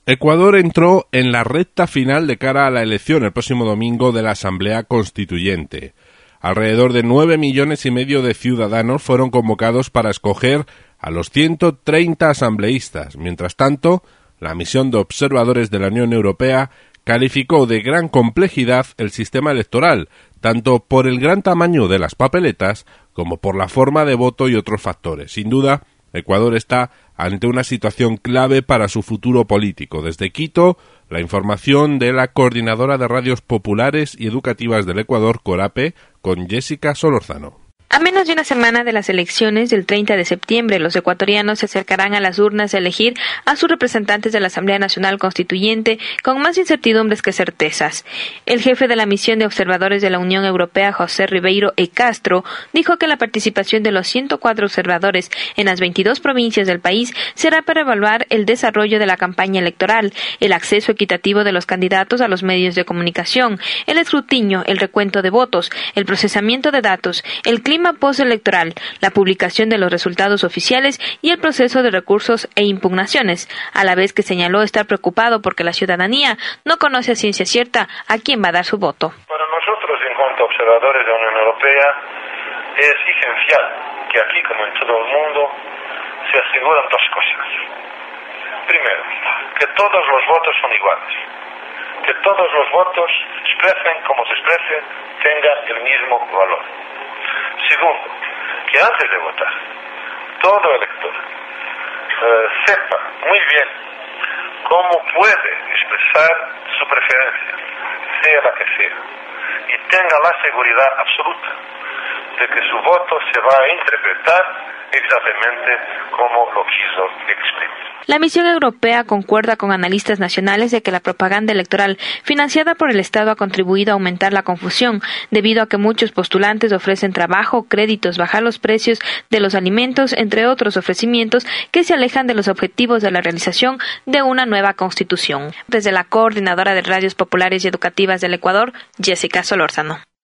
Ecuador entró en la recta final de cara a la elección el próximo domingo de la Asamblea Constituyente. Alrededor de 9,5 millones de ciudadanos fueron convocados para escoger a los 130 asambleístas. Mientras tanto, la misión de observadores de la Unión Europea calificó de gran complejidad el sistema electoral, tanto por el gran tamaño de las papeletas como por la forma de voto y otros factores. Sin duda, Ecuador está ante una situación clave para su futuro político. Desde Quito, la información de la Coordinadora de Radios Populares y Educativas del Ecuador, CORAPE, con Jessica Solórzano. A menos de una semana de las elecciones del 30 de septiembre, los ecuatorianos se acercarán a las urnas a elegir a sus representantes de la Asamblea Nacional Constituyente con más incertidumbres que certezas. El jefe de la misión de observadores de la Unión Europea, José Ribeiro E. Castro, dijo que la participación de los 104 observadores en las 22 provincias del país será para evaluar el desarrollo de la campaña electoral, el acceso equitativo de los candidatos a los medios de comunicación, el escrutinio, el recuento de votos, el procesamiento de datos, el clima postelectoral, la publicación de los resultados oficiales y el proceso de recursos e impugnaciones, a la vez que señaló estar preocupado porque la ciudadanía no conoce a ciencia cierta a quién va a dar su voto. Para nosotros, en cuanto a observadores de la Unión Europea, es esencial que aquí, como en todo el mundo, se aseguran dos cosas. Primero, que todos los votos son iguales, que todos los votos, expresen como se expresen, tengan el mismo valor. Segundo, que antes de votar, todo elector sepa muy bien cómo puede expresar su preferencia, sea la que sea, y tenga la seguridad absoluta de que su voto se va a interpretar exactamente como lo quiso exprimir. La misión europea concuerda con analistas nacionales de que la propaganda electoral financiada por el Estado ha contribuido a aumentar la confusión, debido a que muchos postulantes ofrecen trabajo, créditos, bajar los precios de los alimentos, entre otros ofrecimientos que se alejan de los objetivos de la realización de una nueva constitución. Desde la Coordinadora de Radios Populares y Educativas del Ecuador, Jessica Solórzano.